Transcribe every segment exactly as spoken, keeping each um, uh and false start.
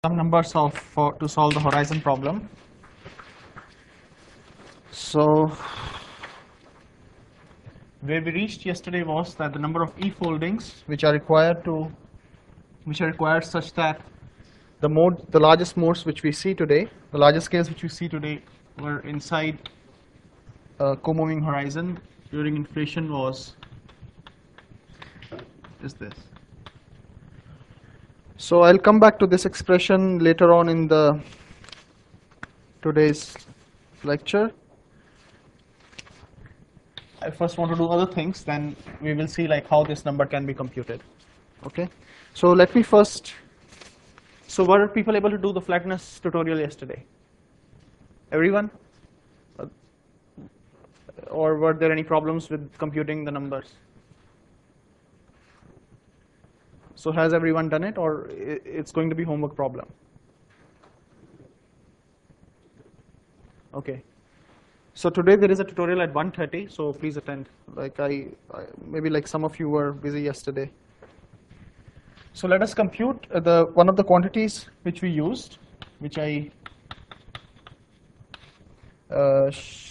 Some numbers of for to solve the horizon problem. So where we reached yesterday was that the number of e-foldings which are required to which are required such that the mode the largest modes which we see today, the largest scales which we see today were inside a co-moving horizon during inflation was is this. So I'll come back to this expression later on in the today's lecture. I first want to do other things, then we will see like how this number can be computed. Okay. So let me first. So were people able to do the flatness tutorial yesterday? Everyone? Or were there any problems with computing the numbers? So has everyone done it, or it's going to be homework problem? Okay. So today there is a tutorial at one thirty, so please attend. Like I, I maybe like some of you were busy yesterday. So let us compute the one of the quantities which we used, which I uh,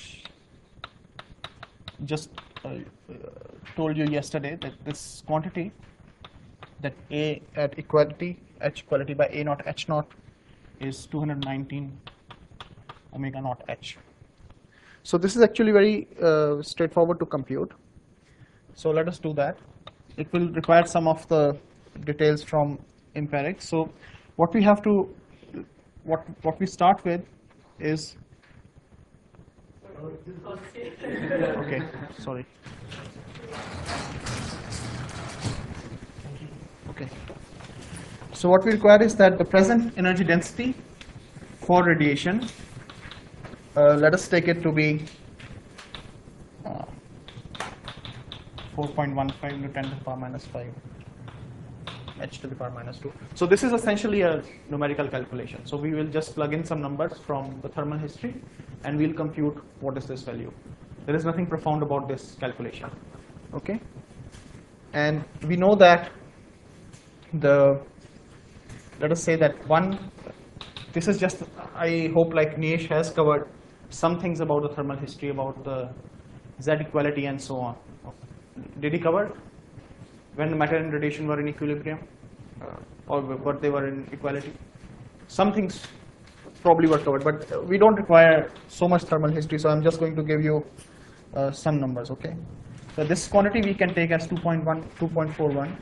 just uh, told you yesterday, that this quantity, that A at equality, H equality by A naught H naught is two hundred nineteen omega naught H. So this is actually very uh, straightforward to compute. So let us do that. It will require some of the details from empirics. So what we have to, what what we start with is, okay, sorry. Okay. So what we require is that the present energy density for radiation, uh, let us take it to be uh, four point one five into ten to the power minus five h to the power minus two. So this is essentially a numerical calculation. So we will just plug in some numbers from the thermal history and we'll compute what is this value. There is nothing profound about this calculation. Okay. And we know that the, let us say that one, this is just, I hope like Nietzsche has covered some things about the thermal history, about the Z equality and so on. Did he cover when matter and radiation were in equilibrium, uh, or what they were in equality? Some things probably were covered, but we don't require so much thermal history, so I'm just going to give you uh, some numbers. Okay. So this quantity we can take as two point one, two point four one.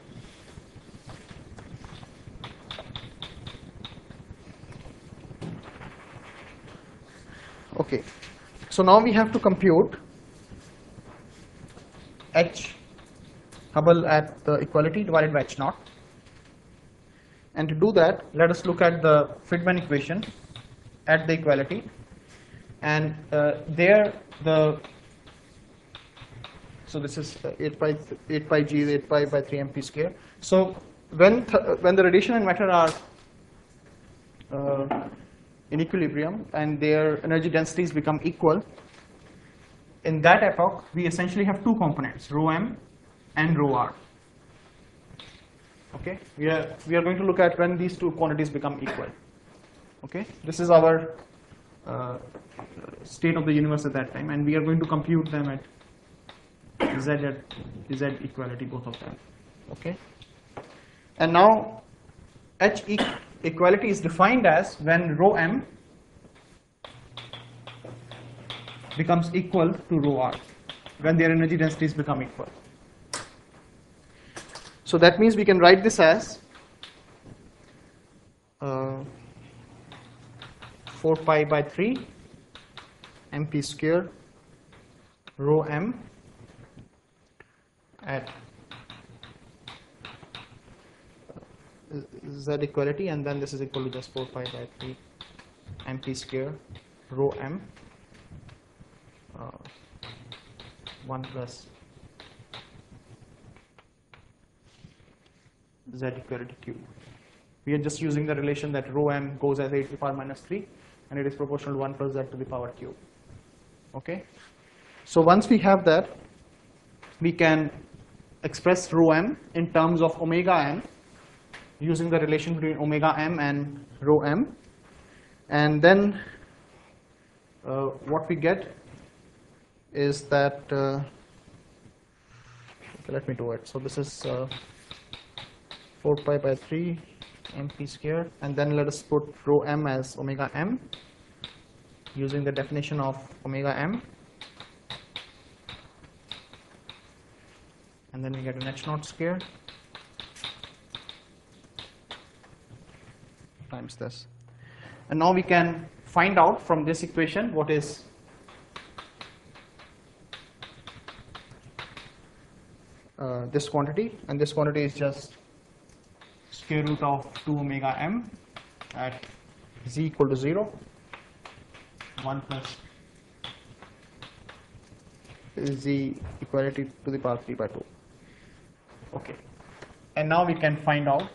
Okay, so now we have to compute H Hubble at the equality divided by H naught. And to do that, let us look at the Friedmann equation at the equality. And uh, there the, so this is eight pi, eight pi g is eight pi by three m p square. So when, th when the radiation and matter are uh, in equilibrium and their energy densities become equal, in that epoch we essentially have two components, rho m and rho r. Okay, we are we are going to look at when these two quantities become equal. Okay, this is our uh, state of the universe at that time, and we are going to compute them at z at z equality, both of them. Okay, and now H e equality is defined as when rho m becomes equal to rho r, when their energy densities become equal. So that means we can write this as uh, four pi by three m p square rho m at z equality, and then this is equal to just four pi by three m p square rho m uh, one plus z equality cube. We are just using the relation that rho m goes as eight to the power minus three, and it is proportional to one plus z to the power cube. Okay. So once we have that, we can express rho m in terms of omega n using the relation between omega m and rho m. And then uh, what we get is that, uh, okay, let me do it. So this is uh, four pi by three mp square, and then let us put rho m as omega m using the definition of omega m. And then we get an h naught square times this. And now we can find out from this equation what is uh, this quantity, and this quantity is just square root of two omega m at z equal to zero, one plus z equality to the power three by two. Okay, and now we can find out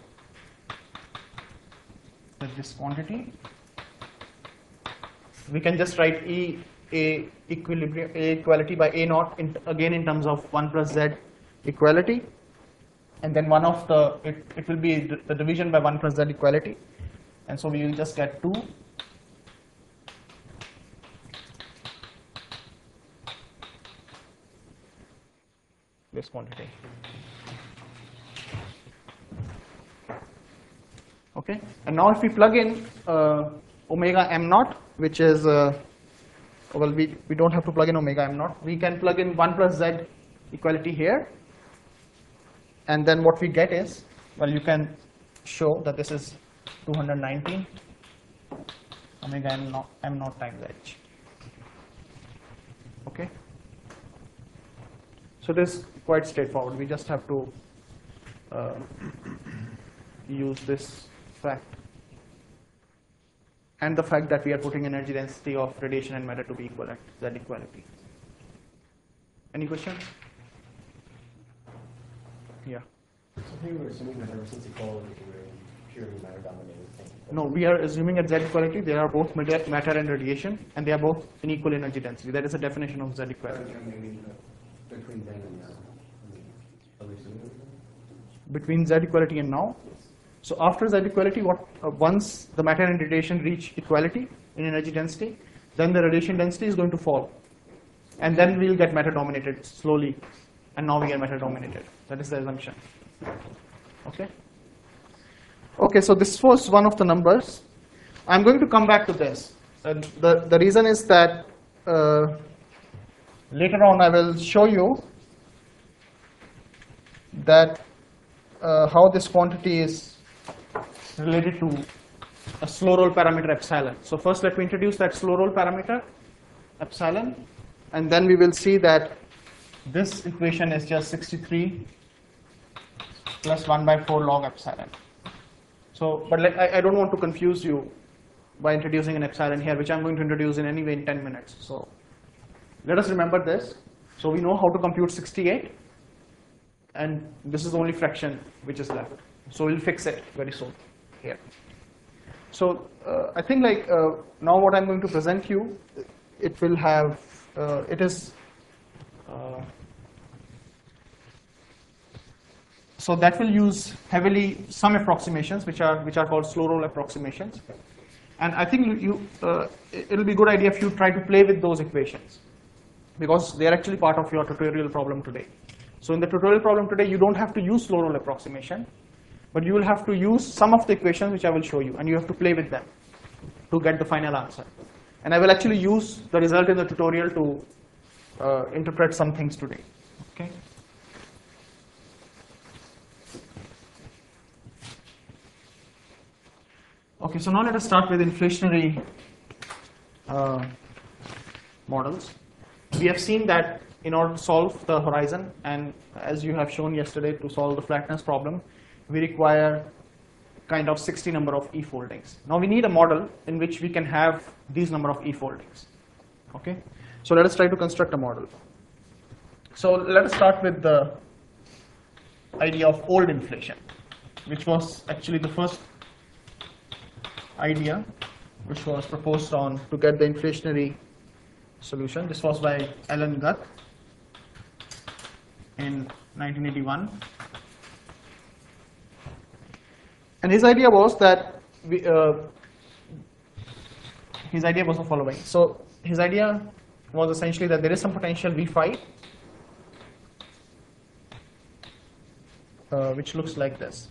that this quantity, we can just write E a equilibrium a equality by a naught in, again in terms of one plus z equality, and then one of the it, it will be the division by one plus z equality, and so we will just get two this quantity. Okay, and now if we plug in uh, omega m naught, which is uh, well, we we don't have to plug in omega m naught. We can plug in one plus z equality here, and then what we get is, well, you can show that this is two hundred nineteen omega m naught, m naught times h. Okay, so it is quite straightforward. We just have to uh, use this fact and the fact that we are putting energy density of radiation and matter to be equal at Z equality. Any questions? Yeah. So here we're assuming that ever since equality we're in purely matter dominated thing. No, we are assuming at Z equality they are both matter and radiation, and they are both in equal energy density. That is the definition of Z equality. Between then and now. Are we assuming Between Z equality and now. So after Z equality, what uh, once the matter and radiation reach equality in energy density, then the radiation density is going to fall, and then we will get matter dominated slowly, and now we get matter dominated. That is the assumption. Okay. Okay. So this was one of the numbers. I'm going to come back to this. Uh, the the reason is that uh, later on I will show you that uh, how this quantity is related to a slow roll parameter epsilon. So first let me introduce that slow roll parameter epsilon, and then we will see that this equation is just sixty-three plus one by four log epsilon. So, but let, I, I don't want to confuse you by introducing an epsilon here, which I'm going to introduce in anyway in ten minutes. So let us remember this. So we know how to compute sixty-eight, and this is the only fraction which is left. So we'll fix it very soon here. So uh, I think like uh, now what I'm going to present you, it will have, uh, it is, uh, so that will use heavily some approximations which are which are called slow roll approximations. And I think you, uh, it'll be a good idea if you try to play with those equations, because they are actually part of your tutorial problem today. So in the tutorial problem today, you don't have to use slow roll approximation, but you will have to use some of the equations which I will show you, and you have to play with them to get the final answer. And I will actually use the result in the tutorial to uh, interpret some things today. Okay. Okay, so now let us start with inflationary uh, models. We have seen that in order to solve the horizon, and as you have shown yesterday, to solve the flatness problem, we require kind of sixty number of e-foldings. Now we need a model in which we can have these number of e-foldings. Okay, so let us try to construct a model. So let us start with the idea of old inflation, which was actually the first idea which was proposed on to get the inflationary solution. This was by Alan Guth in nineteen eighty-one. And his idea was that we, uh, his idea was the following. So his idea was essentially that there is some potential V phi, uh, which looks like this.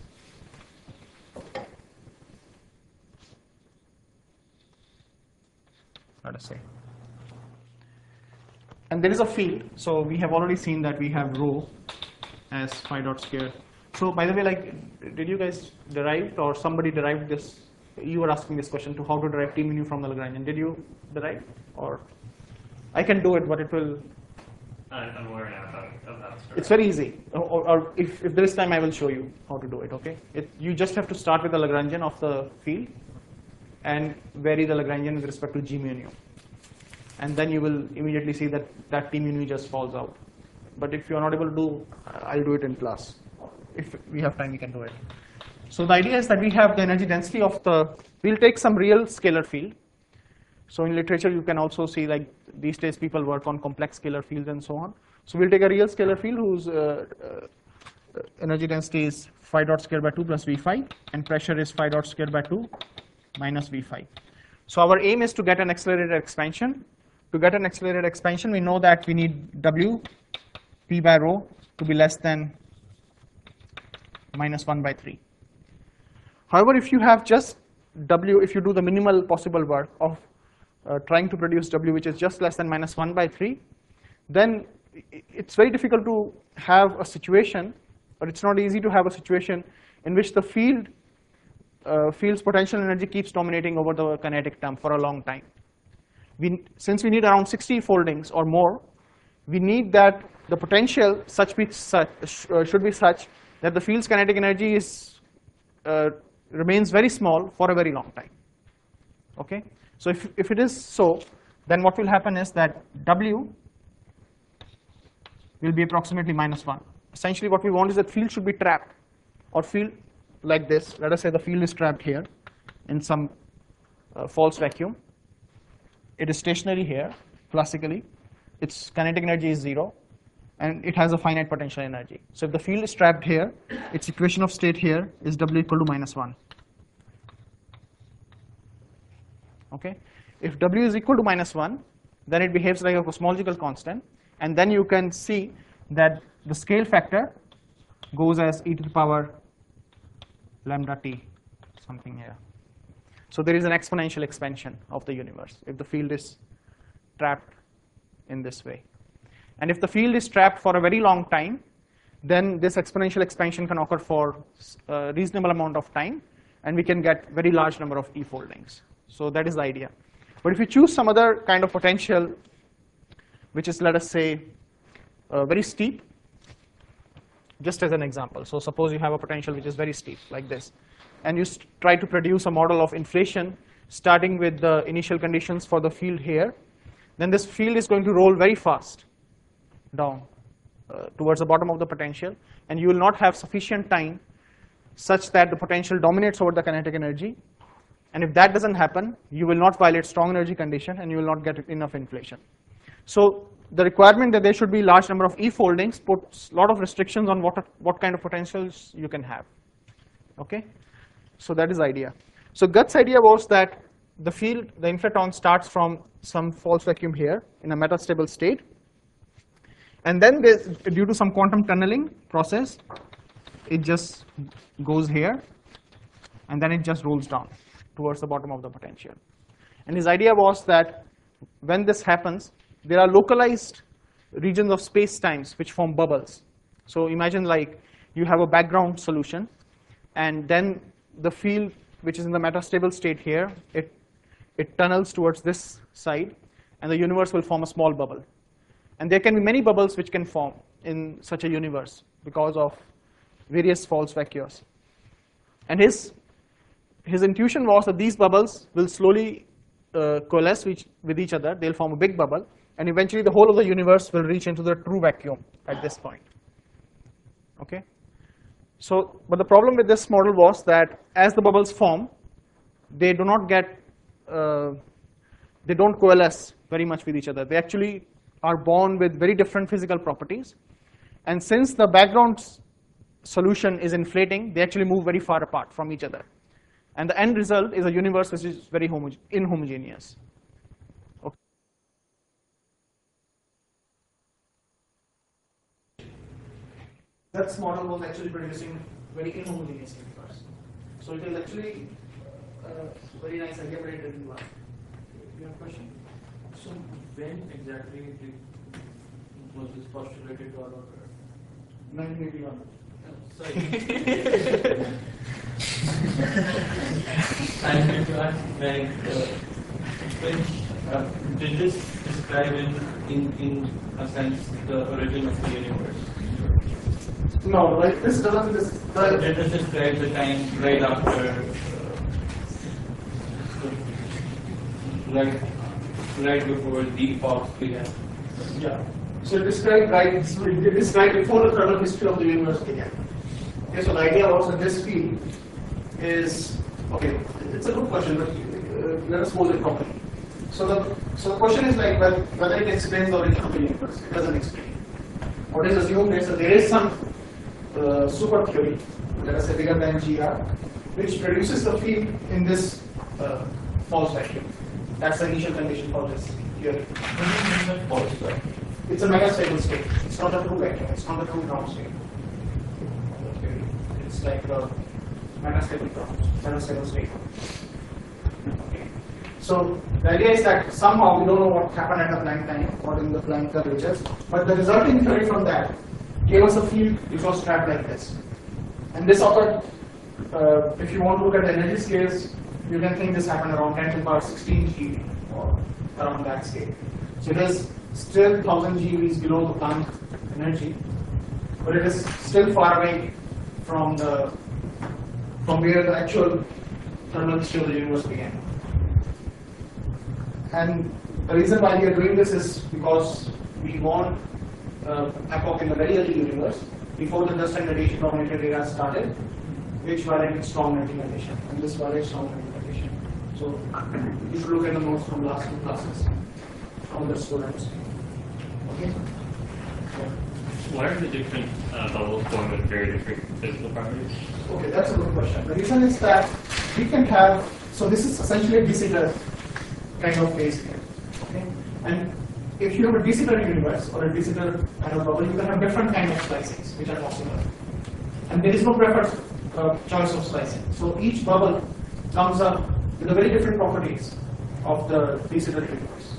Let us say. And there is a field. So we have already seen that we have rho as phi dot squared. So by the way, like, did you guys derive, or somebody derived this? You were asking this question to how to derive T mu from the Lagrangian. Did you derive, or I can do it, but it will. I'm aware now of that. It's very easy. Or, or if, if there is time, I will show you how to do it. Okay. It, you just have to start with the Lagrangian of the field, and vary the Lagrangian with respect to G mu nu. And then you will immediately see that that T mu nu just falls out. But if you are not able to do, I'll do it in class. If we have time, we can do it. So the idea is that we have the energy density of the, we'll take some real scalar field. So in literature, you can also see, like, these days people work on complex scalar fields and so on. So we'll take a real scalar field whose uh, uh, energy density is phi dot squared by two plus V phi, and pressure is phi dot squared by two minus V phi. So our aim is to get an accelerated expansion. To get an accelerated expansion, we know that we need W P by rho to be less than minus one by three. However, if you have just W, if you do the minimal possible work of uh, trying to produce W which is just less than minus one by three, then it's very difficult to have a situation, or it's not easy to have a situation in which the field, uh, field's potential energy keeps dominating over the kinetic term for a long time. We, since we need around sixty foldings or more, we need that the potential such be such, uh, should be such that the field's kinetic energy is uh, remains very small for a very long time. Okay, so if if it is so, then what will happen is that W will be approximately minus one. Essentially, what we want is that field should be trapped, or field like this. Let us say the field is trapped here in some uh, false vacuum. It is stationary here, classically. Its kinetic energy is zero, and it has a finite potential energy. So if the field is trapped here, its equation of state here is W equal to minus one. Okay. If W is equal to minus one, then it behaves like a cosmological constant, and then you can see that the scale factor goes as e to the power lambda t, something here. So there is an exponential expansion of the universe if the field is trapped in this way. And if the field is trapped for a very long time, then this exponential expansion can occur for a reasonable amount of time, and we can get very large number of E foldings. So that is the idea. But if you choose some other kind of potential, which is, let us say, uh, very steep, just as an example. So suppose you have a potential which is very steep, like this, and you try to produce a model of inflation starting with the initial conditions for the field here, then this field is going to roll very fast down uh, towards the bottom of the potential, and you will not have sufficient time such that the potential dominates over the kinetic energy. And if that doesn't happen, you will not violate strong energy condition, and you will not get enough inflation. So the requirement that there should be large number of E foldings puts a lot of restrictions on what, what kind of potentials you can have. Okay? So that is the idea. So Guth's idea was that the field, the inflaton starts from some false vacuum here in a metastable state, and then there's, due to some quantum tunneling process, it just goes here, and then it just rolls down towards the bottom of the potential. And his idea was that when this happens, there are localized regions of space-times which form bubbles. So imagine, like, you have a background solution, and then the field which is in the metastable state here, it, it tunnels towards this side, and the universe will form a small bubble. And there can be many bubbles which can form in such a universe because of various false vacuums. And his, his intuition was that these bubbles will slowly uh, coalesce with, with each other. They'll form a big bubble, and eventually the whole of the universe will reach into the true vacuum at this point. Okay? So, but the problem with this model was that as the bubbles form, they do not get, uh, they don't coalesce very much with each other. They actually are born with very different physical properties. And since the background solution is inflating, they actually move very far apart from each other. And the end result is a universe which is very homo inhomogeneous. Okay. That model was actually producing very inhomogeneous universe. So it is actually a very nice idea, but it didn't work. You have a question? So when exactly did, was this postulated or occurred? nineteen eighty-one. Oh, sorry. I'm going to ask, like, uh, when, uh, did this describe in, in, in a sense the origin of the universe? No, like this doesn't. This, Uh, Did this describe the time right after, uh, right, right before the epoch began? yeah. So it described right. It described before the kernel history of the universe began. Okay, so the idea was that this field is okay. It's a good question, but uh, let us pose it properly. So the so the question is like whether, whether it explains the origin of the universe. It doesn't explain. What is assumed is that there is some uh, super theory, let us say bigger than G R, which produces the field in this uh, false vacuum. That's the initial condition for this theory. False, right? It's a megastable state. It's not a true vacuum. It's not a true ground state. It's like a megastable ground, megastable state. Okay. So the idea is that somehow we don't know what happened at the Planck time or in the Planck curvatures, but the resulting theory from that gave us a field which was trapped like this. And this occurred, uh, if you want to look at the energy scales, you can think this happened around ten to the power sixteen G or around that scale. So it is still one thousand G eVs below the Planck energy, but it is still far away from the from where the actual kernel history of the universe began. And the reason why we are doing this is because we want uh, epoch in the very early universe, before the dust and radiation dominated era started, which violated strong energy condition, and this violates strong energy condition. So you should look at the notes from last two classes from the students. Okay. Why are the different uh, bubbles formed with very different physical properties? Okay, that's a good question. The reason is that we can have, so this is essentially a de Sitter kind of case here. Okay? And if you have a de Sitter universe or a de Sitter kind of bubble, you can have different kind of slicings which are possible. And there is no preferred uh, choice of slicing. So each bubble comes up with the very different properties of the de Sitter universe.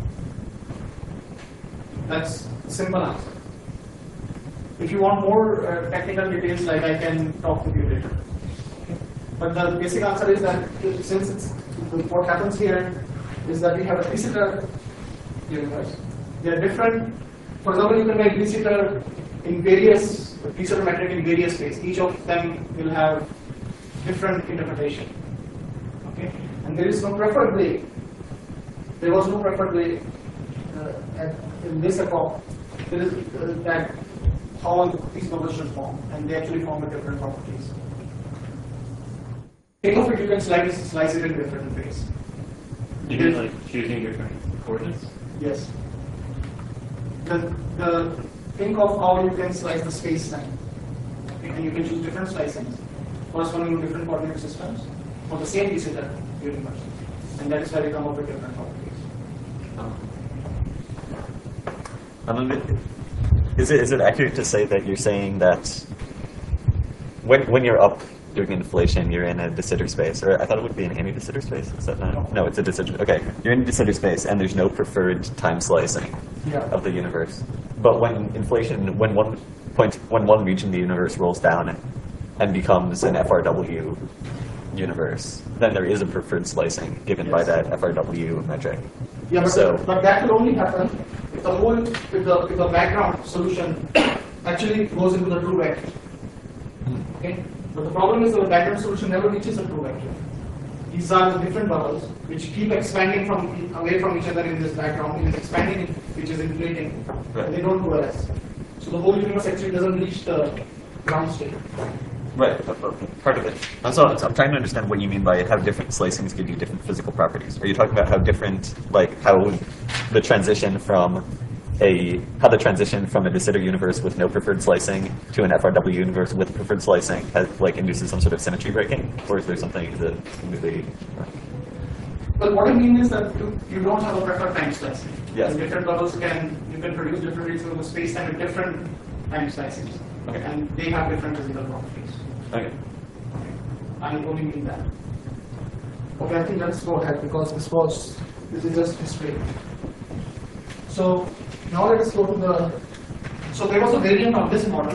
That's the simple answer. If you want more uh, technical details, like I can talk with you later. Okay. But the basic answer is that since it's, what happens here is that we have a de Sitter universe. They are different. For example, you can make de Sitter in various de Sitter metric in various ways. Each of them will have different interpretation. Okay, and there is no preferred way. There was no preferred way uh, at, in this epoch. There is uh, that how these bubbles should form, and they actually form with different properties. Think of it, you can slice, slice it in different ways. You mean like choosing different coordinates? Yes. The, the, think of how you can slice the space-time. Okay, and you can choose different slicings corresponding to different coordinate systems for the same de Sitter universe. And that is why we come up with different properties. Um, is it is it accurate to say that you're saying that when when you're up doing inflation, you're in a de Sitter space, or I thought it would be an anti-de Sitter space? Is that not? No, it's a de Sitter. Okay, you're in a de Sitter space, and there's no preferred time slicing Yeah. of the universe. But when inflation, when one point, when one region of the universe rolls down and becomes an F R W universe, then there is a preferred slicing given by Yes. that F R W metric. Yeah, but, So- but that will only happen if the whole, if the, if the background solution actually goes into the true vacuum. Okay? But the problem is that the background solution never reaches a true vacuum. These are the different bubbles which keep expanding from away from each other in this background. It is expanding, which is inflating, Right. and they don't coalesce. So the whole universe actually doesn't reach the ground state. Right, part of it. And so I'm trying to understand what you mean by how different slicings give you different physical properties. Are you talking about how different, like how the transition from a how the transition from a de Sitter universe with no preferred slicing to an F R W universe with preferred slicing has, like, induces some sort of symmetry breaking, or is there something that completely? Well, what I mean is that you, you don't have a preferred time slicing. Yes. And different bubbles can, you can produce different regions of the space time with different time slicings. Okay. And they have different physical properties. Okay. I only mean that. Okay, I think let's go ahead because this was, this is just history. So now let us go to the, so there was a variant of this model.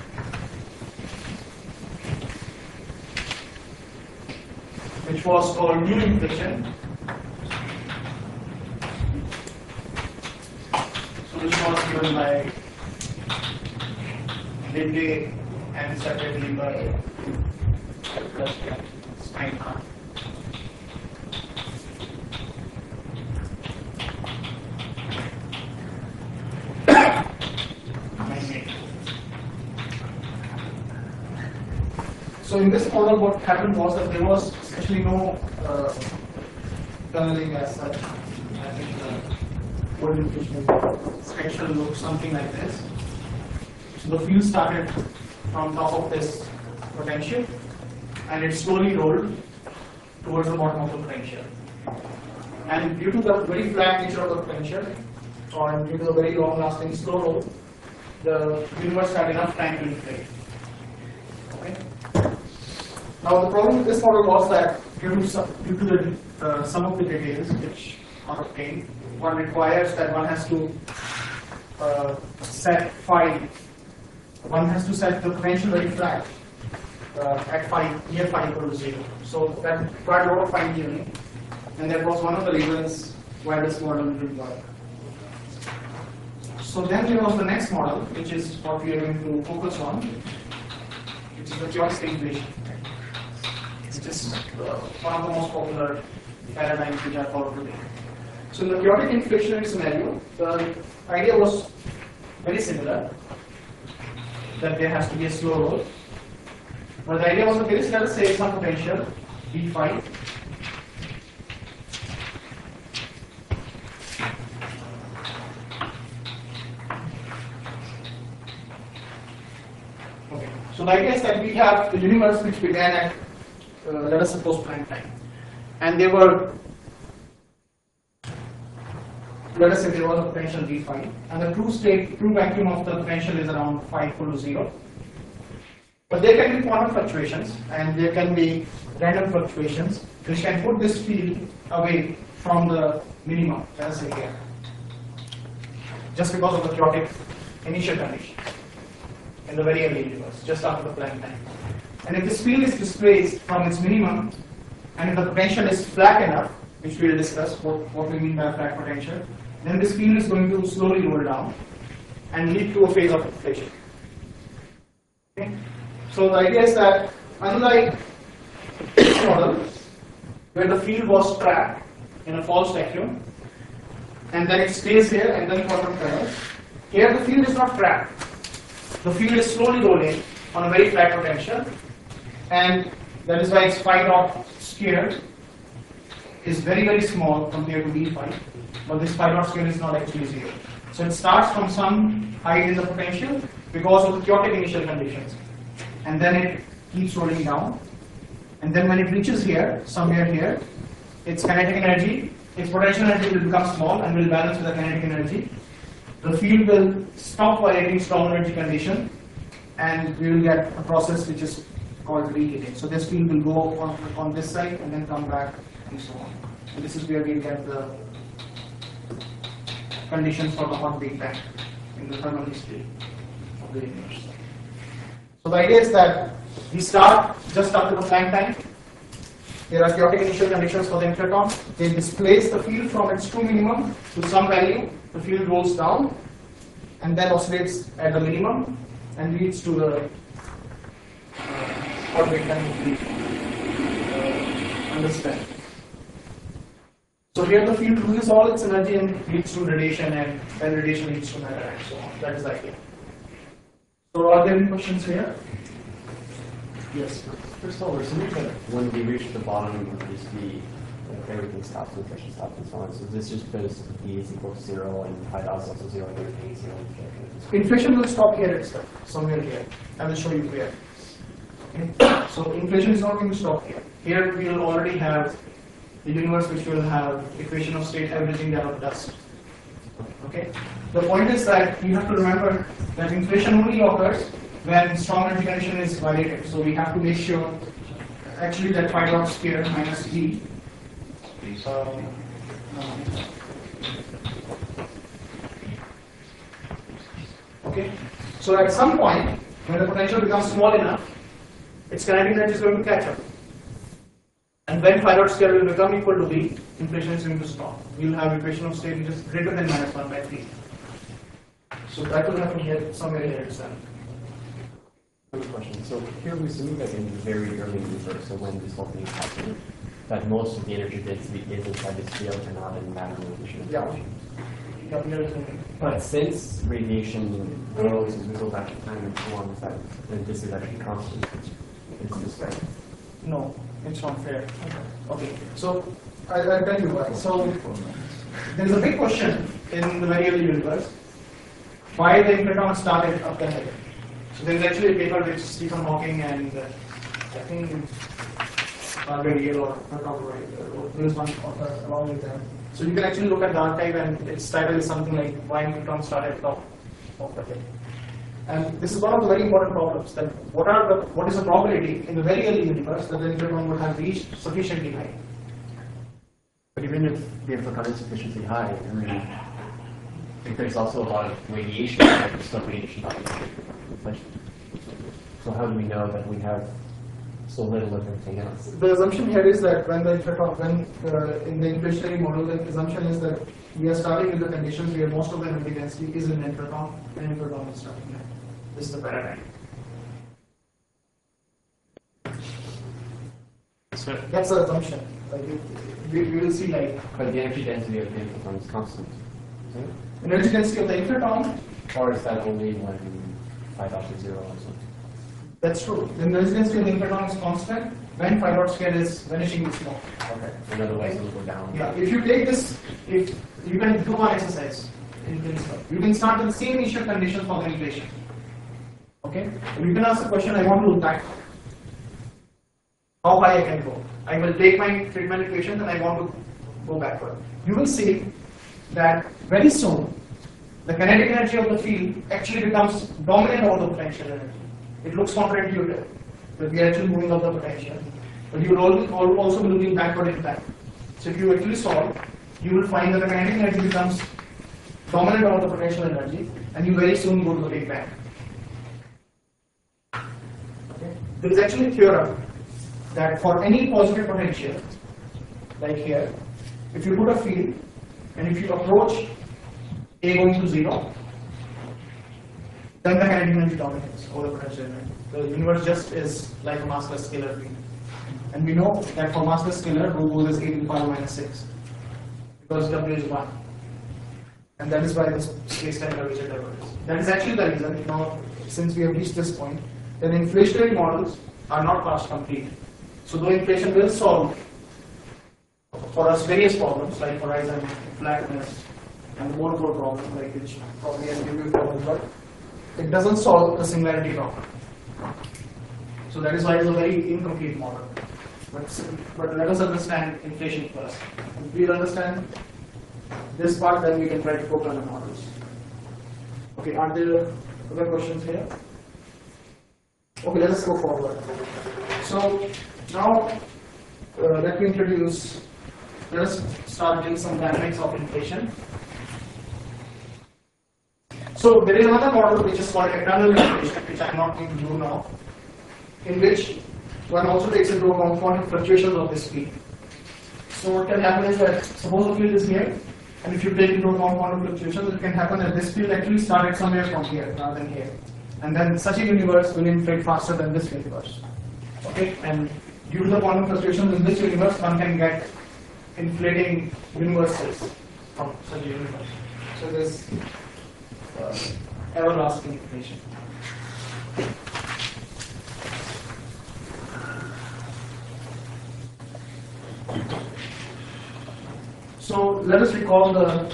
Which was called new inflation. So this was given by Linde and separately by Steinhardt. So in this model, what happened was that there was essentially no uh, tunneling as such. I think the old inflation spectral looks something like this. So the field started from top of this potential, and it slowly rolled towards the bottom of the potential. And due to the very flat nature of the potential, or due to the very long-lasting slow roll, the universe had enough time to inflate. Okay. Now the problem with this model was that due to some, due to the uh, some of the details which are obtained, one requires that one has to uh, set phi. One has to set the potential very flat uh, at phi near phi equal to zero. So that required a lot of fine tuning, and that was one of the reasons why this model didn't work. So then there was the next model, which is what we are going to focus on, which is the chaotic inflation. Which is uh, one of the most popular paradigms which are followed today. So in the chaotic inflationary scenario, the idea was very similar, that there has to be a slow roll. But the idea was that there is, let us say, some potential, V phi. Okay. So the idea is that we have the universe which began at Uh, let us suppose prime time, and they were, let us say there was a potential V phi, and the true state, true vacuum of the potential is around phi equal to zero. But there can be quantum fluctuations, and there can be random fluctuations, which can put this field away from the minimum, let us say here, just because of the chaotic initial conditions in the very early universe, just after the Planck time. And if this field is displaced from its minimum, and if the potential is flat enough, which we will discuss what, what we mean by flat potential, then this field is going to slowly roll down and lead to a phase of inflation. Okay? So the idea is that unlike this model, where the field was trapped in a false vacuum, and then it stays here and then quantum travels, here the field is not trapped. The field is slowly rolling on a very flat potential, and that is why its phi dot squared is very very small compared to V phi, but this phi dot squared is not actually zero. So it starts from some height in the potential because of the chaotic initial conditions, and then it keeps rolling down, and then when it reaches here, somewhere here, its kinetic energy, its potential energy will become small and will balance with the kinetic energy. The field will stop violating strong energy condition, and we will get a process which is called reheating. So this field will go on, on this side and then come back and so on. And this is where we get the conditions for the hot Big Bang in the thermal history of the universe. So the idea is that we start just after the Planck time. There are chaotic initial conditions for the inflaton. They displace the field from its true minimum to some value. The field rolls down and then oscillates at the minimum and leads to the uh, what we can uh, understand. So here the field loses all its energy and leads to radiation, and then radiation leads to matter and so on. That is the idea. So are there any questions here? Yes. First of all, we're assuming that when we reach the bottom of this V, if everything stops, inflation stops, and so on. So this just because E is equal to zero and pi dot is also zero, and everything is zero. Inflation will stop here itself, somewhere here. I will show you where. Okay. So inflation is not going to stop here. Here we will already have the universe which will have equation of state averaging that of dust. Okay. The point is that you have to remember that inflation only occurs when strong energy condition is violated. So we have to make sure actually that phi dot square minus E. Um, um, okay. So at some point when the potential becomes small enough, its kinetic energy is going to catch up. And when phi dot square will become equal to V, inflation is going to stop. We will have equation of state which is greater than minus one by three. So that will happen here somewhere here itself. Good question. So here we assume that in the very early universe, so when this whole thing is happening, that most of the energy density is inside this field and not in matter radiation. Yeah. Yeah, we are assuming. But since radiation grows as we go back in time and so on, that then this is actually constant. It's just like No, it's not fair. Okay, so I'll, I'll tell you why. So there is a big question in the very early universe why the infraton started up the head. So there is actually a paper which Stephen Hawking and uh, I think Margaret Yale or not Margaret, uh, there is one author along with them. So you can actually look at the archive and its title is something like why infraton started top of the head. And this is one of the very important problems, that what are the what is the probability in the very early universe that the infraton would have reached sufficiently high? But even if the infraton is sufficiently high, I mean, I think there's also a lot of radiation, like there's still radiation not inflation. So how do we know that we have so little of everything else? The assumption here is that when the infraton, when uh, in the inflationary model, the assumption is that we are starting with the conditions where most of the energy density is in infraton, and infraton is starting there. This is the paradigm. So, That's the assumption. Like it, we, we will see like But the energy density of the infraton is constant, isn't it? energy density of the infraton. Or is that only when phi dot is zero or something? That's true. The energy density of the infraton is constant when phi dot square is vanishingly small. Okay. And otherwise it will go down. Yeah. If you take this, if you can do one exercise in principle, you can start with the same initial conditions for the inflation. Okay? You can ask the question, I want to look back. How high I can go? I will take my treatment equation and I want to go backward. You will see that very soon the kinetic energy of the field actually becomes dominant over the potential energy. It looks counterintuitive that we are actually moving up the potential, but you will also be looking backward in time. So if you actually solve, you will find that the kinetic energy becomes dominant over the potential energy, and you very soon go to the Big Bang. Okay. There is actually a theorem that for any positive potential, like here, if you put a field and if you approach A going to zero, then the kinetic energy dominates over the potential energy. The universe just is like a massless scalar field. And we know that for massless scalar, rho goes as a to the power minus six, because W is one. And that is why the space-time curvature diverges. That is actually the reason, now, since we have reached this point, that inflationary models are not cost complete. So though inflation will solve for us various problems like horizon, flatness, and the monopole problem, like which probably I'll give you a problem, but it doesn't solve the singularity problem. So that is why it's a very incomplete model. But, but let us understand inflation first. If we understand this part, then we can try to program the models. Okay, are there other questions here? Okay, let us go forward. So now uh, let me introduce, let us start doing some dynamics of inflation. So there is another model which is called eternal inflation, which I am not going to do now, in which one also takes into account quantum fluctuations of this field. So what can happen is that suppose the field is here, and if you take into account quantum fluctuations, it can happen that this field actually started somewhere from here rather than here. And then such a universe will inflate faster than this universe. Okay, and due to the quantum fluctuations in this universe, one can get inflating universes from such a universe. So this uh, everlasting inflation. So let us recall the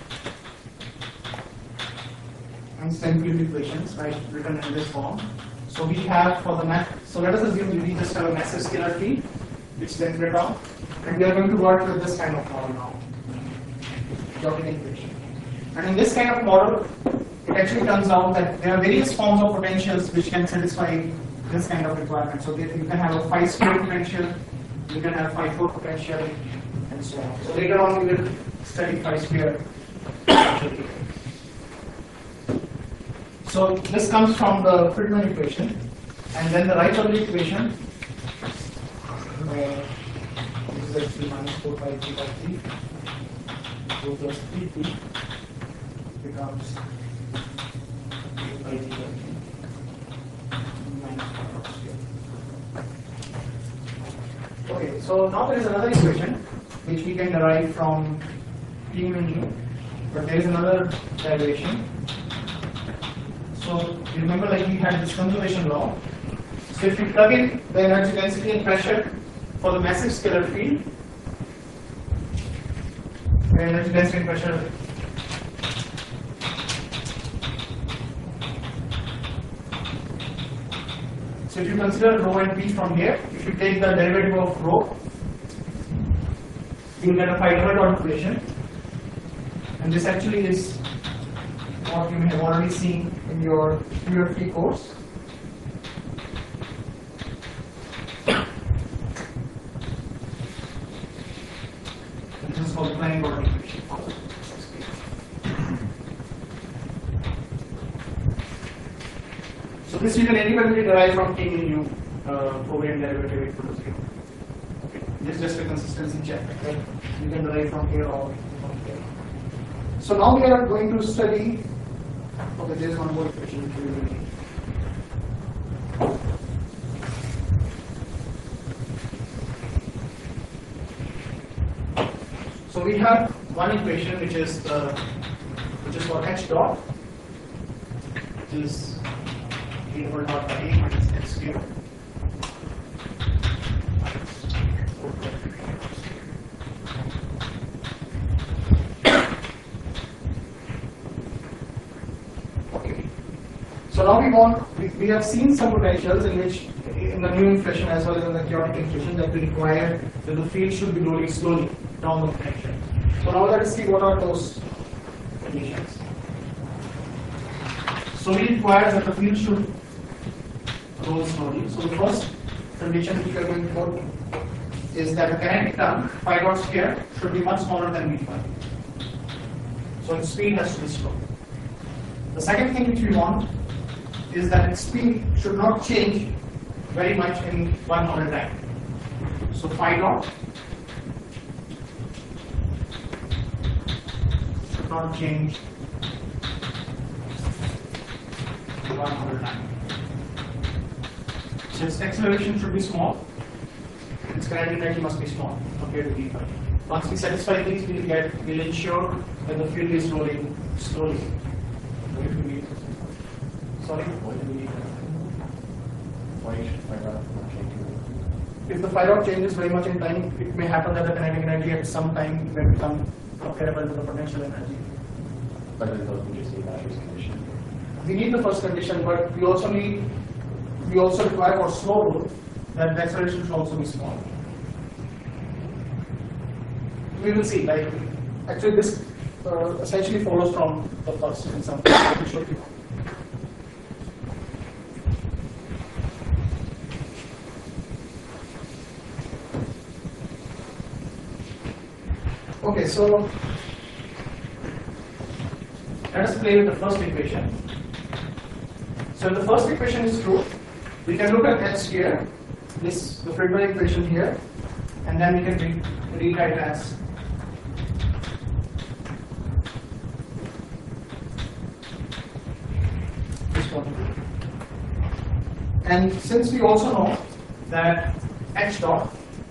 Einstein field equations, right, written in this form. So we have for the mass, so let us assume we just have a massive scalar field, which then get off, and we are going to work with this kind of model now, Jokic equation. And in this kind of model, it actually turns out that there are various forms of potentials which can satisfy this kind of requirement. So that you can have a phi square potential, you can have phi four potential, and so on. So later on we will study phi square. So this comes from the Friedmann equation, and then the right of the equation, uh, this is actually minus four pi t by three, so plus three t becomes two pi t by three minus four pi square. Okay, so now there is another equation which we can derive from T mu nu, but there is another derivation. So you remember, like we had this conservation law. So if you plug in the energy density and pressure for the massive scalar field, the energy density and pressure so if you consider rho and p from here, if you take the derivative of rho, you will get a Python equation, and this actually is what you may have already seen in your U F T course. This is called Planck order equation. So this you can independently derive from T mu nu uh, covariant derivative equal to zero. Okay, this is just a consistency check. Okay? You can derive from here or from here. So now we are going to study. Okay, there is one more equation which we will need. So we have one equation which is the which is for h dot, which is d double dot by a minus x squared. So now we want, we, we have seen some potentials in which, in the new inflation as well as in the chaotic inflation, that we require that the field should be rolling slowly down the potential. So now let us see what are those conditions. So we require that the field should roll slowly. So the first condition which we are going for is that the kinetic term, phi dot square, should be much smaller than v phi. So its speed has to be slow. The second thing which we want is that its speed should not change very much in one order time. So phi dot should not change in one order time. So its acceleration should be small. Its kinetic energy must be small compared to v phi. Once we satisfy these, we'll get we'll ensure that the field is rolling slowly. Sorry, Why do we need that? Why should phi dot not change? if the phi dot changes very much in time, it may happen that the kinetic energy at some time may become comparable to the potential energy. But then those we just need that as condition. We need the first condition, but we also need, we also require for slow roll that the acceleration should also be small. We will see, like, actually this uh, essentially follows from the first in some way. Okay, so let us play with the first equation. So if the first equation is true, we can look at h here, this the Friedmann equation here, and then we can re rewrite it as this one. And since we also know that h dot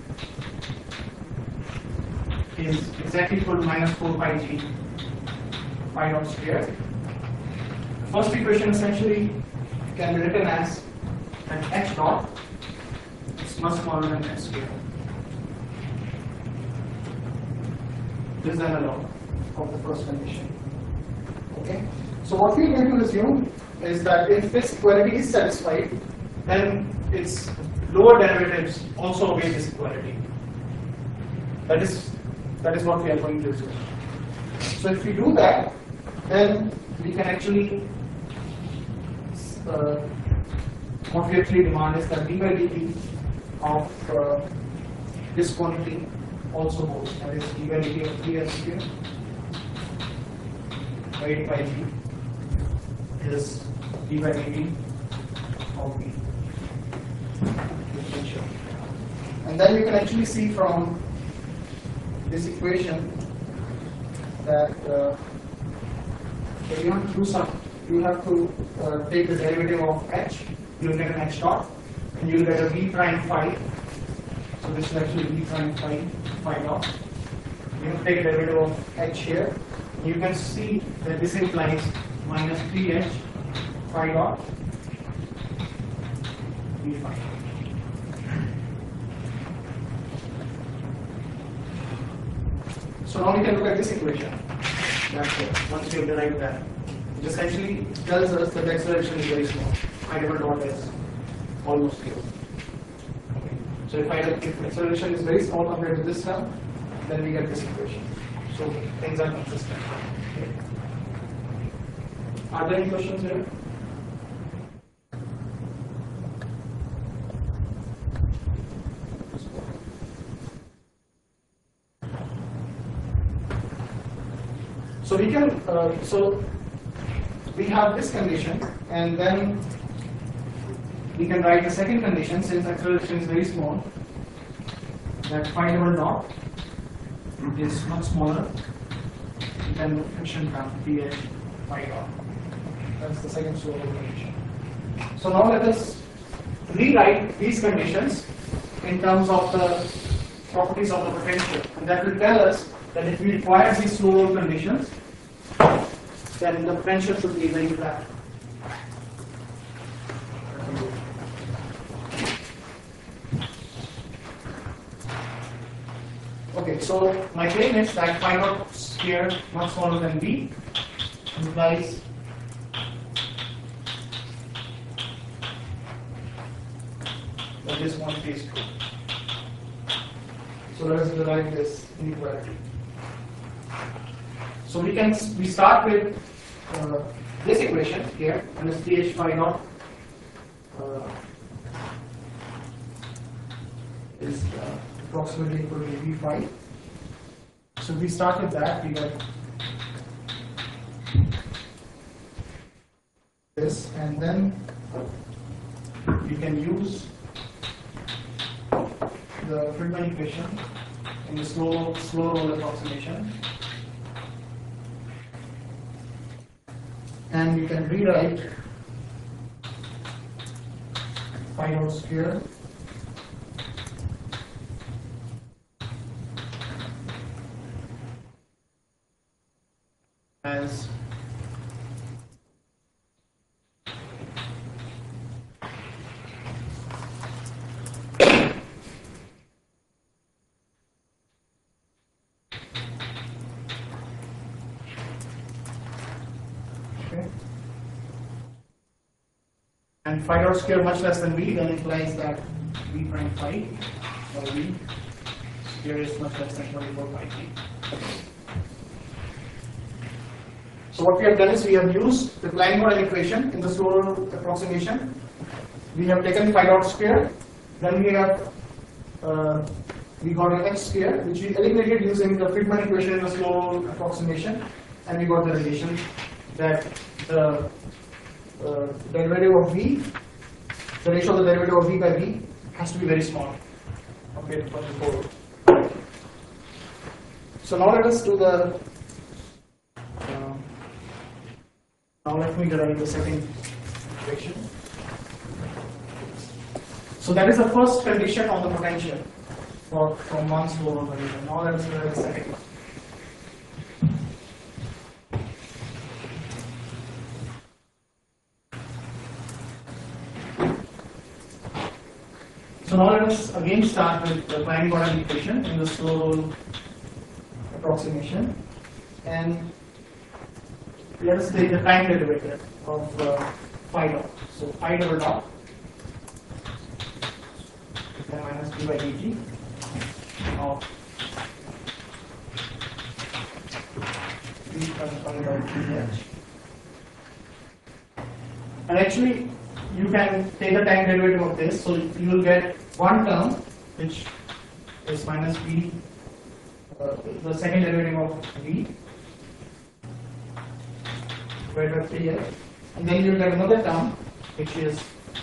is exactly equal to minus four pi g phi dot square. The first equation essentially can be written as that h dot is much smaller than h square. This is analog of the first condition. Okay. So what we are going to assume is that if this equality is satisfied, then its lower derivatives also obey this equality. That is that is what we are going to assume. So if we do that, then we can actually uh, what we actually demand is that d by dt of uh, this quantity also goes. That is d by dt of three s square by eight by g is d by dt of v. And then you can actually see from this equation that uh, you have to do some, you have to uh, take the derivative of h, you will get an h dot, and you will get a v prime phi. So this is actually v prime phi, phi dot. You have to take the derivative of h here. You can see that this implies minus three h phi dot v phi. So now we can look at this equation. That's it. Once we have derived that, it essentially tells us that the acceleration is very small. I double dot is almost zero. Okay. So if I if acceleration is very small compared to this term, then we get this equation. So things are consistent. Okay. Are there any questions here? So we can, uh, so we have this condition, and then we can write the second condition since acceleration is very small, that phi double dot is much smaller than the friction term ph phi dot. That's the second sort of condition. So now let us rewrite these conditions in terms of the properties of the potential, and that will tell us that if we require these slow roll conditions, then the potential should be very flat. Okay, so my claim is that phi dot here much smaller than v implies that this quantity is true. So let us derive this inequality. So we can we start with uh, this equation here, and it's ph phi dot uh, is uh, approximately equal to v phi. So we start with that, we get this, and then we can use the Friedmann equation in the slow slow roll approximation. And we can rewrite phi dot square as and phi dot square much less than v, then implies that v prime phi or v square is much less than twenty-four pi t. So what we have done is we have used the Klein-Gordon equation in the slow roll approximation. We have taken phi dot square, then we have uh, we got an h square, which we eliminated using the Friedmann equation in the slow roll approximation, and we got the relation that the uh, derivative of v, the ratio of the derivative of v by v has to be very small compared to twenty-four. So now let us do the uh, now let me derive the second equation. So that is the first condition of the potential for from one slow roll condition. Now let us derive the second one. So now let us again start with the Klein-Gordon equation in the slow roll approximation, and let us take the time derivative of uh, phi dot. So phi double dot is minus d by dt of d plus phi by dh. And actually, you can take the time derivative of this, so you will get one term which is minus b, uh, the second derivative of v, divided by three x, and then you will get another term which is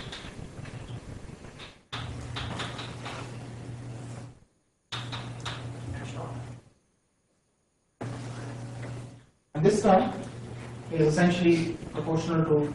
and this term is essentially proportional to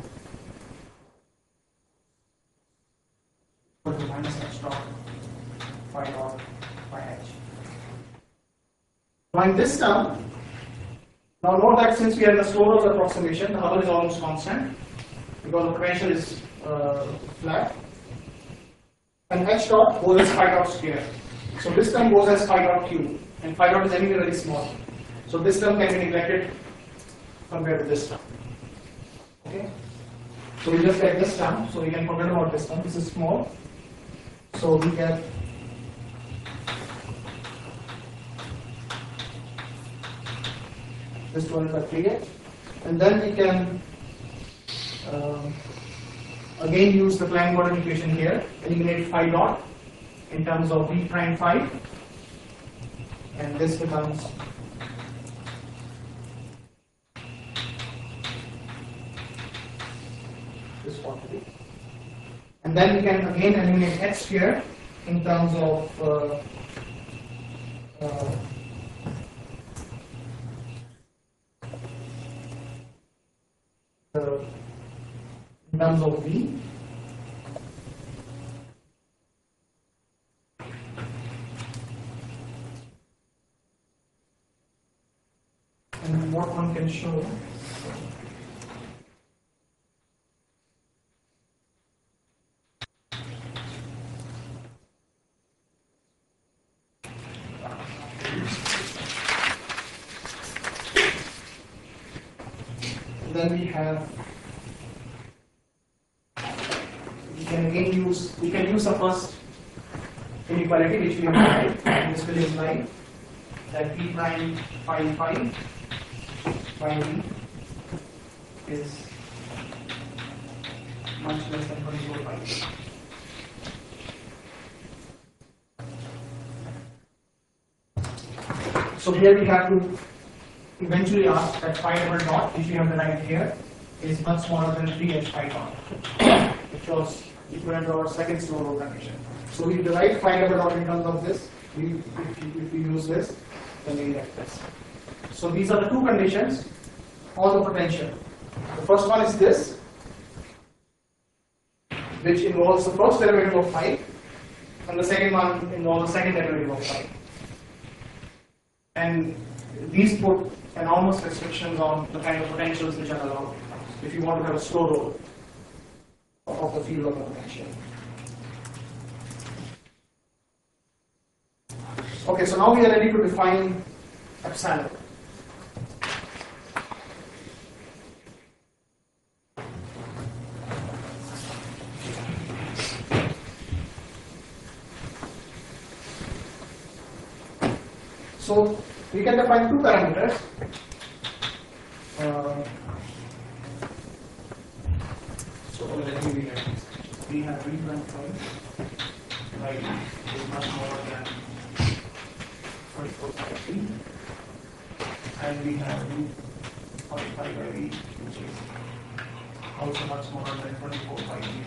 to minus h dot phi dot by h. Now in this term, now note that since we have the Stokes approximation, the Hubble is almost constant because the potential is uh, flat, and h dot goes as phi dot square. So this term goes as phi dot cube, and phi dot is anyway very small. So this term can be neglected compared to this term. Okay. So we just get this term, so we can forget about this term. This is small. So we get this one by three x, and then we can um, again use the Klein-Gordon equation here, eliminate phi dot in terms of v prime phi, and this becomes this quantity. And then we can again eliminate h here in terms of uh, uh, uh, in terms of v. And what one can show. Then we have, we can again use, we can use the first inequality which we have applied, and this will imply that p prime phi phi by v is much less than twenty-four pi. So here we have to eventually ask that phi double dot, which we have derived here, is much smaller than three h phi dot, which was equivalent to our second slow roll condition. So we derive phi double dot in terms of this. We, if, we, if we use this, then we get this. So these are the two conditions for the potential. The first one is this, which involves the first derivative of phi, and the second one involves the second derivative of phi. And these put enormous restrictions on the kind of potentials which are allowed if you want to have a slow roll of the field of the potential. Okay, so now we are ready to define epsilon. So we can define two parameters. Uh, so let me be we have v prime phi right is much more than twenty-four pi v, and we have v forty-five by v, which is also much more than twenty-four pi v.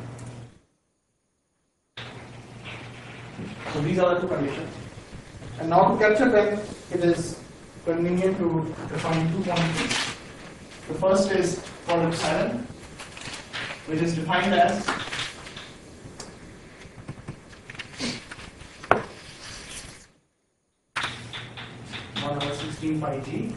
So these are the two conditions. And now to capture them, it is convenient to define two quantities. The first is called epsilon, which is defined as one over sixteen pi g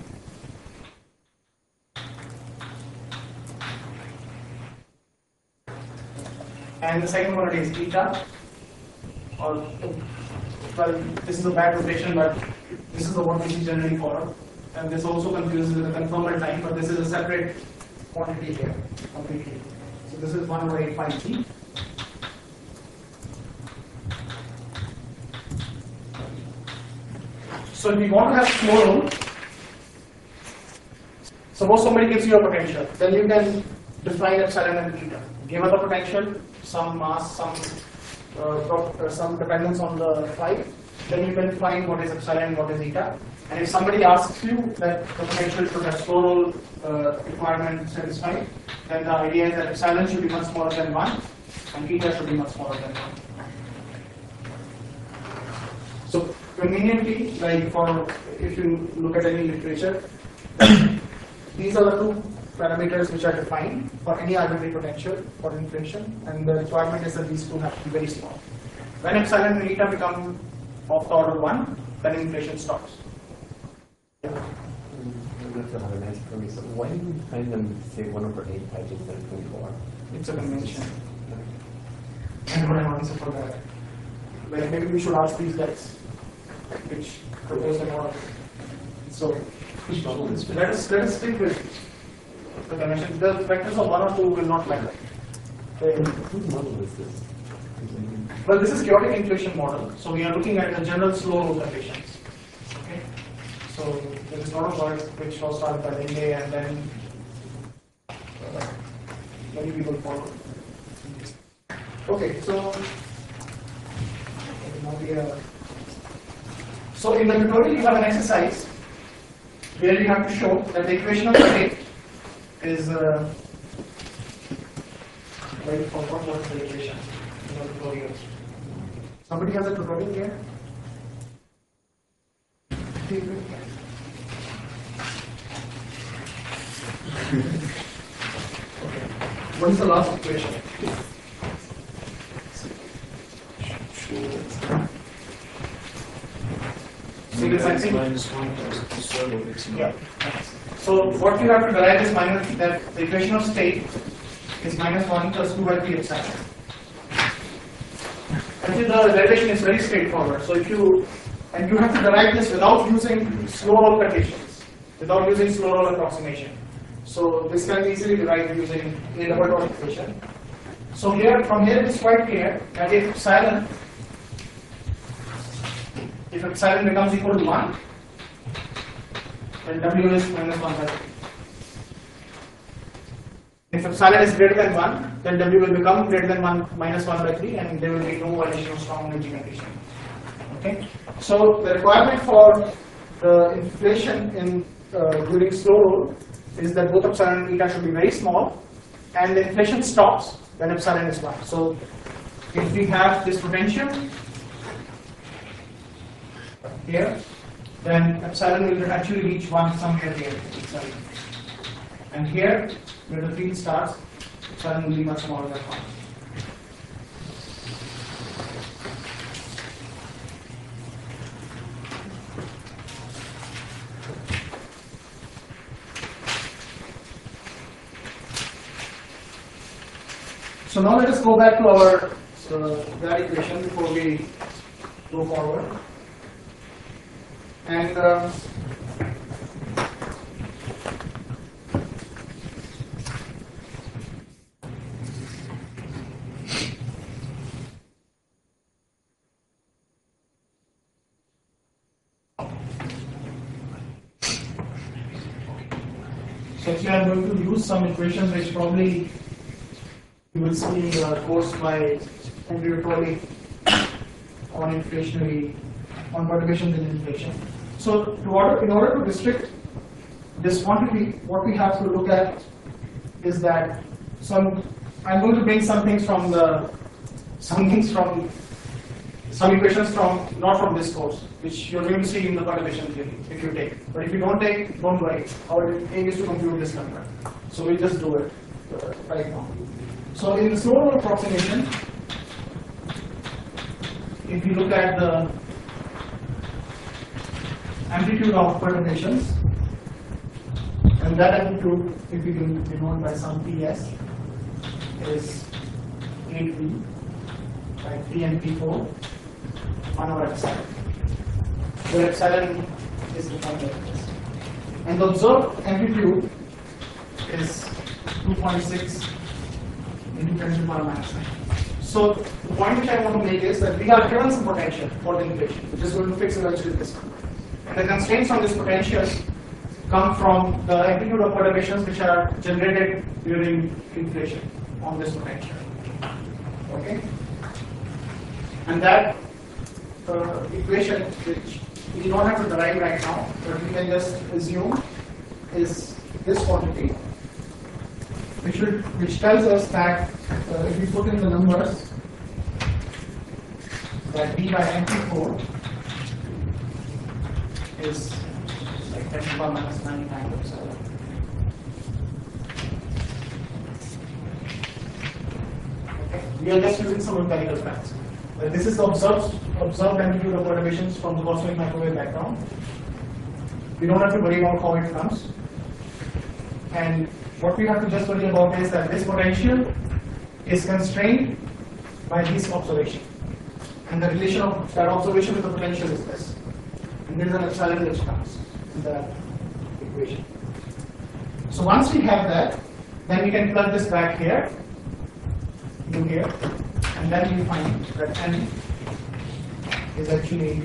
and the second quantity is eta, or well, this is a bad notation, but This is the one which is generally followed, and this also confuses with the conformal time, but this is a separate quantity here completely. So this is one over eight pi G. So if we want to have flow room, suppose somebody gives you a potential, then you can define epsilon and theta. Given the potential, some mass, some uh, prop- uh, some dependence on the phi, then you can find what is epsilon and what is eta. And if somebody asks you that the potential should have flow roll uh, requirement satisfied, then the idea is that epsilon should be much smaller than one, and eta should be much smaller than one. So conveniently, like for if you look at any literature, these are the two parameters which are defined for any arbitrary potential for inflation, and the requirement is that these two have to be very small. When epsilon and eta become of the order one, then inflation stops. I'm not sure how to answer for me. So why do you find them say one over eight pi G instead of twenty-four? It's a convention. I don't have an answer for that. Like maybe we should ask these guys, which propose the model. So let us let us stick with the convention. The vectors of one or two will not matter. They- Whose model is this? Well, this is chaotic inflation model. So we are looking at the general slow roll conditions. Okay. So there is a lot of work which was started by Linde, and then uh, many people followed. Okay, so now we are. So in the tutorial, you have an exercise where you have to show that the equation of the state is. Uh, Wait for what was the equation in the tutorial? Somebody has a tutorial here? Okay. What is the last equation? Single Minus one times the square root x Yeah. So what you have to derive is minus that the equation of state is minus one plus two by three epsilon. Actually, the derivation is very straightforward. So if you and you have to derive this without using slow roll conditions, without using slow roll approximation. So this can be easily derived using a double dot equation. So here, from here, it is quite clear that if epsilon, if epsilon becomes equal to one, then W is minus one by three. If epsilon is greater than one, then W will become greater than one minus one by three, and there will be no violation of strong energy condition. Okay. So the requirement for the inflation in uh, during slow roll is that both epsilon and eta should be very small, and the inflation stops when epsilon is one. So if we have this potential here, then epsilon will actually reach one somewhere here. Epsilon. And here, where the field starts, epsilon will be much smaller than one. So now let us go back to our uh, that equation before we go forward. And uh, so actually I'm going to use some equations which probably you will see in the course by Andrew Trolley on inflationary, on perturbations in inflation. So to order, in order to restrict this quantity, what we have to look at is that some, I'm going to bring some things from the, some things from, some equations from, not from this course, which you're going to see in the perturbation theory, if you take. But if you don't take, don't worry. Our aim is to compute this number. So we'll just do it uh, right now. So in the slow roll approximation, if you look at the amplitude of perturbations, and that amplitude, if you can denote by some P S, is eight V by three and P four, one over epsilon. where epsilon is defined like this. And the observed amplitude is two point six into ten to the power minus nine. So the point which I want to make is that we have given some potential for the inflation, which is going to fix eventually this one. And the constraints on this potential come from the amplitude of perturbations which are generated during inflation on this potential. Okay? And that uh, equation, which we don't have to derive right now, but we can just assume is this quantity, which will, which tells us that uh, if we put in the numbers, that B by M P four is like ten to the power minus nine times epsilon. Okay. We are just using some empirical facts. Uh, this is the observed observed amplitude of perturbations from the cosmic microwave background. We don't have to worry about how it comes. And what we have to just worry about is that this potential is constrained by this observation. And the relation of that observation with the potential is this. And there is an epsilon which comes in the equation. So once we have that, then we can plug this back here, to here, and then we find that n is actually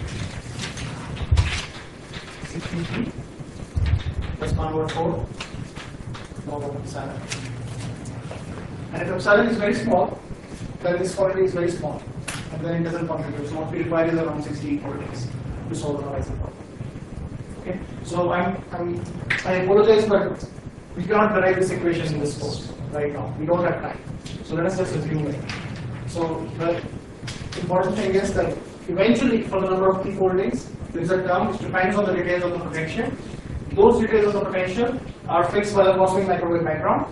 sixty-three plus one over four log of epsilon. And if epsilon is very small, then this quantity is very small, and then it doesn't contribute. So what we require is around sixty-eight volts to solve the horizon problem. Okay, so I'm, I'm I apologize, but we cannot derive this equation in this course right now. We don't have time. So let us just assume it. So the important thing is that eventually, for the number of p foldings, there is a term which depends on the details of the potential. Those details of the potential are fixed by the cosmic microwave background.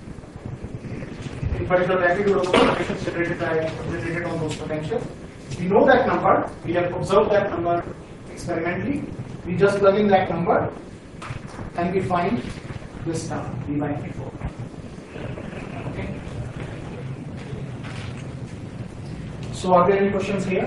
In particular, the amplitude of the potential is generated by generated on those potentials. We know that number. We have observed that number experimentally. We just plug in that number, and we find this term d by p four. Okay. So, are there any questions here?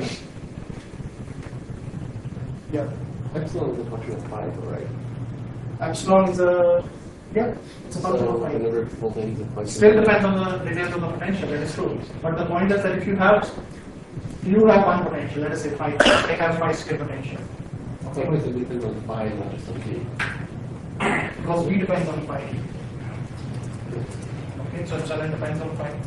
Yeah. Epsilon is a function of pi, right? Epsilon is a yeah, it's a function So of the pi. number of foldings is a function. Still depends on the details of the potential. That is true. But the point is that if you have you have one potential, let us say five, they have five square potential. So Okay. it depends on pi, not just on p. Because V depends on pi. Okay, so epsilon depends on pi.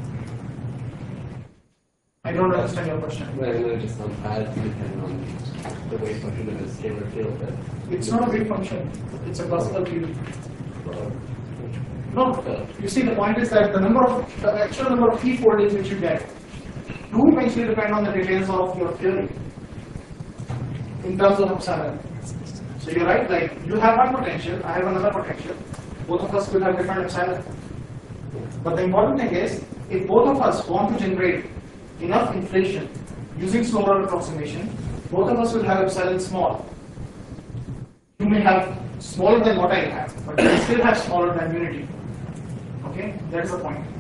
I don't understand your question. Well, I know it just sounds bad to depend on the wave function of a scalar field, but It's not a wave function. It's a classical field. uh, No, you see the point is that the number of the actual number of p foldings which you get do eventually depend on the details of your theory in terms of epsilon. So you're right, like you have one potential, I have another potential. Both of us will have different epsilon. But the important thing is, if both of us want to generate enough inflation using slower approximation, both of us will have epsilon small. You may have smaller than what I have, but you still have smaller than unity. Okay, that's the point.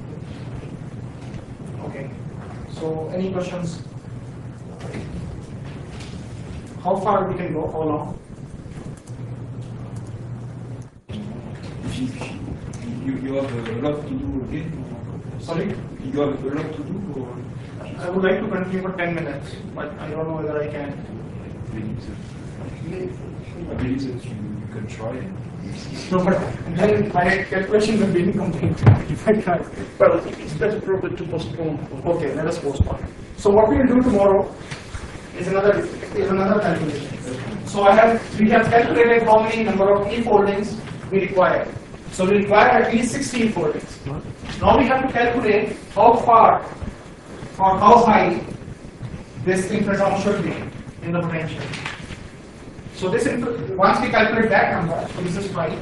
Okay, so any questions? How far we can go? How long? You, you have a lot to do again? Sorry? You have a lot to do? Or I would like to continue for ten minutes, but I don't know whether I can. I believe that, I believe that you, you can try. No, but then my calculations will be incomplete if I try. Well, it's better probably to postpone. Okay, let us postpone. So what we will do tomorrow is another is another calculation. So I have we have calculated how many number of e foldings we require. So we require at least sixteen foldings. Now we have to calculate how far or how high this infrasound should be in the potential. So this once we calculate that number, so this is five.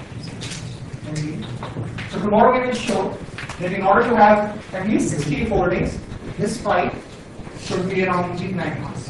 So tomorrow we will show that in order to have at least sixteen foldings, this phi should be around zero point nine mass.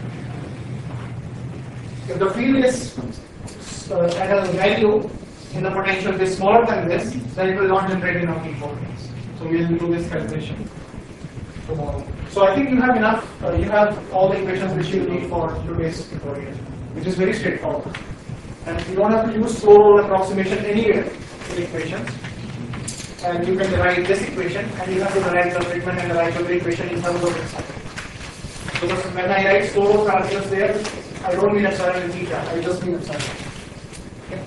If the field is uh, at a value in the potential is smaller than this, then it will not generate enough e foldings. So we will do this calculation. tomorrow. So I think you have enough, uh, you have all the equations which you need for today's tutorial, which is very straightforward. And you don't have to use slow roll approximation anywhere in equations. And you can derive this equation, and you have to derive the Friedman and the Riceborough equation in terms of its sign. Because when I write slow roll calculus there, I don't mean epsilon and theta, I just mean epsilon. Okay?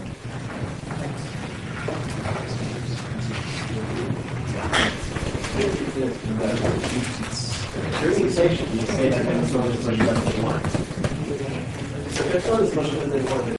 During the session, you say that that's not as much as you want. So that's not as much as they want.